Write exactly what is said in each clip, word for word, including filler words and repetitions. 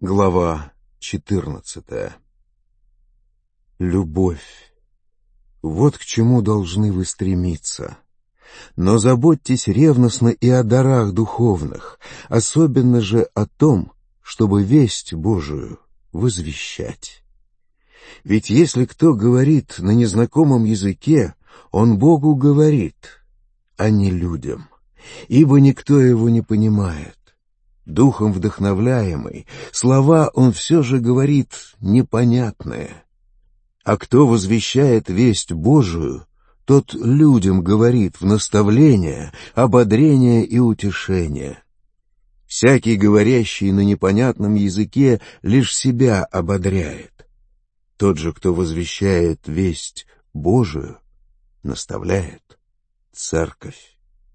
Глава четырнадцатая. Любовь. Вот к чему должны вы стремиться. Но заботьтесь ревностно и о дарах духовных, особенно же о том, чтобы весть Божию возвещать. Ведь если кто говорит на незнакомом языке, он Богу говорит, а не людям, ибо никто его не понимает. Духом вдохновляемый, слова он все же говорит непонятные. А кто возвещает весть Божию, тот людям говорит в наставление, ободрение и утешение. Всякий, говорящий на непонятном языке, лишь себя ободряет. Тот же, кто возвещает весть Божию, наставляет церковь.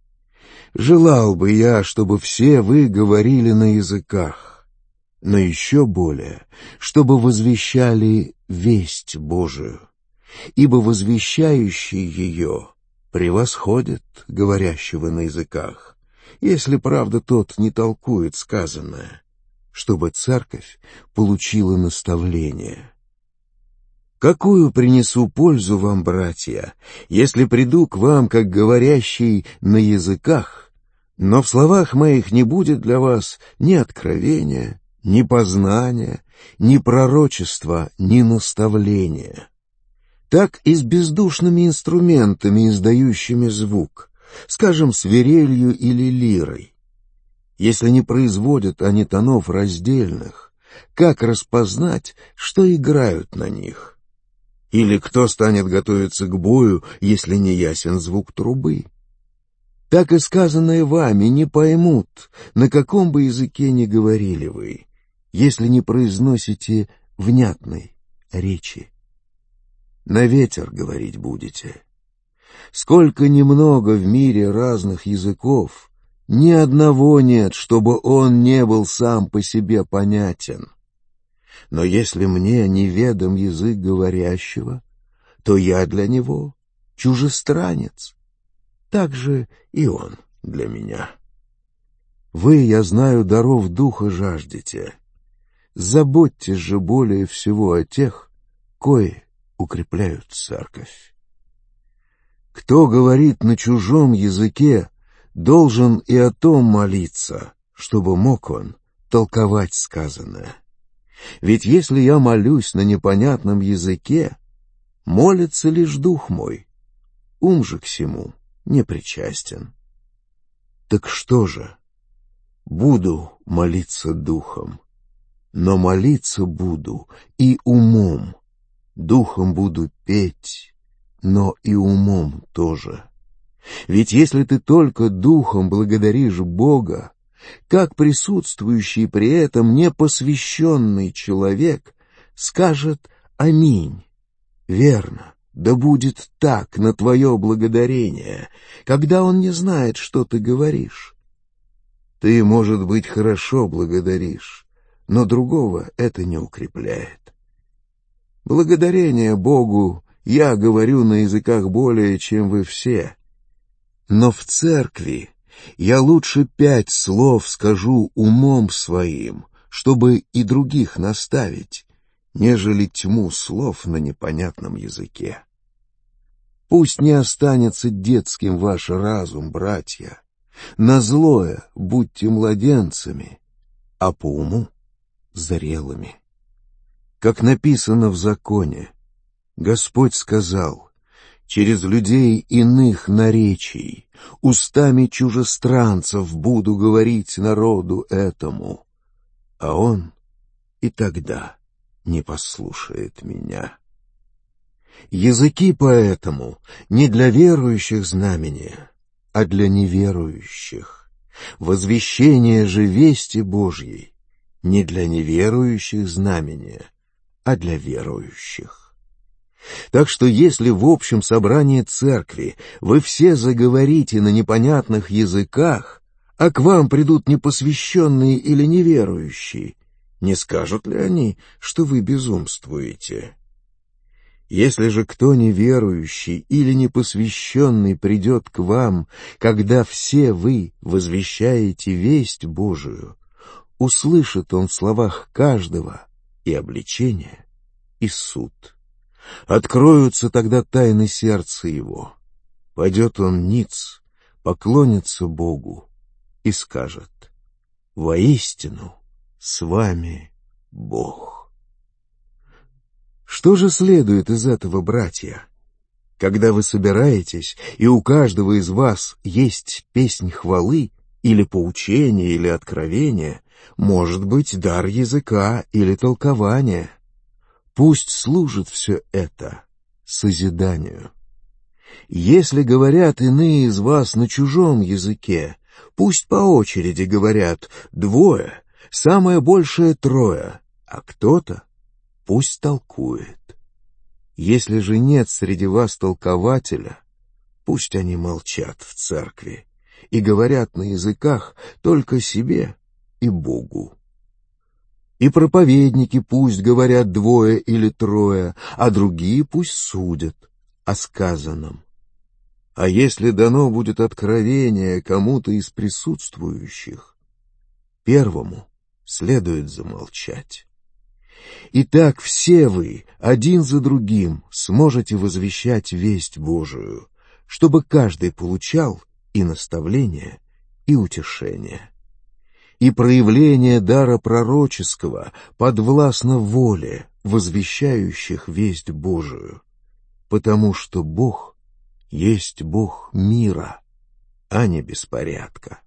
Желал бы я, чтобы все вы говорили на языках, но еще более, чтобы возвещали весть Божию, ибо возвещающий ее превосходит говорящего на языках, если, правда, тот не толкует сказанное, чтобы церковь получила наставление. Какую принесу пользу вам, братья, если приду к вам, как говорящий на языках, но в словах моих не будет для вас ни откровения, ни познания, ни пророчества, ни наставления? Так и с бездушными инструментами, издающими звук, скажем, свирелью или лирой. Если не производят они тонов раздельных, как распознать, что играют на них? Или кто станет готовиться к бою, если не ясен звук трубы? Так и сказанное вами не поймут, на каком бы языке ни говорили вы, если не произносите внятной речи. На ветер говорить будете. Сколько немного в мире разных языков, ни одного нет, чтобы он не был сам по себе понятен. Но если мне неведом язык говорящего, то я для него чужестранец. Так же и он для меня. Вы, я знаю, даров духа жаждете. Заботьтесь же более всего о тех, кои укрепляют церковь. Кто говорит на чужом языке, должен и о том молиться, чтобы мог он толковать сказанное. Ведь если я молюсь на непонятном языке, молится лишь дух мой, ум же к сему не причастен. Так что же? Буду молиться духом, но молиться буду и умом, духом буду петь, но и умом тоже. Ведь если ты только духом благодаришь Бога, как присутствующий при этом непосвященный человек скажет «Аминь». Верно, да будет так на твое благодарение, когда он не знает, что ты говоришь. Ты, может быть, хорошо благодаришь, но другого это не укрепляет. Благодарение Богу я говорю на языках более, чем вы все, но в церкви я лучше пять слов скажу умом своим, чтобы и других наставить, нежели тьму слов на непонятном языке. Пусть не останется детским ваш разум, братья. На злое будьте младенцами, а по уму — зрелыми. Как написано в законе, Господь сказал: через людей иных наречий, устами чужестранцев буду говорить народу этому, а он и тогда не послушает меня. Языки поэтому не для верующих знамения, а для неверующих. Возвещение же вести Божьей не для неверующих знамения, а для верующих. Так что если в общем собрании церкви вы все заговорите на непонятных языках, а к вам придут непосвященные или неверующие, не скажут ли они, что вы безумствуете? Если же кто неверующий или непосвященный придет к вам, когда все вы возвещаете весть Божию, услышит он в словах каждого и обличение, и суд. Откроются тогда тайны сердца его. Пойдет он ниц, поклонится Богу и скажет: «Воистину с вами Бог». Что же следует из этого, братья? Когда вы собираетесь, и у каждого из вас есть песнь хвалы, или поучение, или откровение, может быть, дар языка или толкования, пусть служит все это созиданию. Если говорят иные из вас на чужом языке, пусть по очереди говорят двое, самое большее трое, а кто-то пусть толкует. Если же нет среди вас толкователя, пусть они молчат в церкви и говорят на языках только себе и Богу. И проповедники пусть говорят двое или трое, а другие пусть судят о сказанном. А если дано будет откровение кому-то из присутствующих, первому следует замолчать. Итак, все вы, один за другим, сможете возвещать весть Божию, чтобы каждый получал и наставление, и утешение. И проявление дара пророческого подвластно воле возвещающих весть Божию, потому что Бог есть Бог мира, а не беспорядка.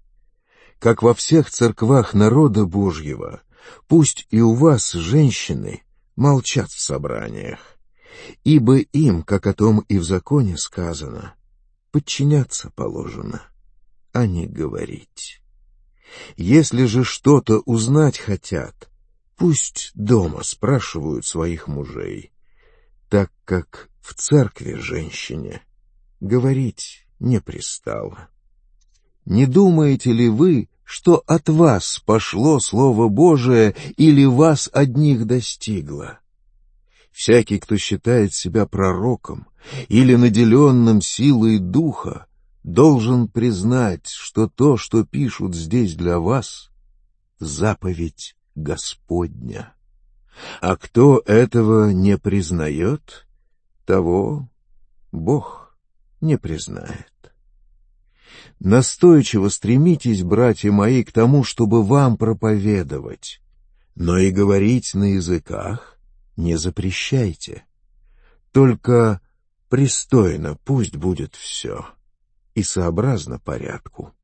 Как во всех церквах народа Божьего, пусть и у вас женщины молчат в собраниях, ибо им, как о том и в законе сказано, подчиняться положено, а не говорить. Если же что-то узнать хотят, пусть дома спрашивают своих мужей, так как в церкви женщине говорить не пристало. Не думаете ли вы, что от вас пошло Слово Божие или вас одних достигло? Всякий, кто считает себя пророком или наделенным силой духа, должен признать, что то, что пишут здесь для вас, заповедь Господня. А кто этого не признает, того Бог не признает. Настойчиво стремитесь, братья мои, к тому, чтобы вам проповедовать, но и говорить на языках не запрещайте. Только пристойно пусть будет все и сообразно порядку.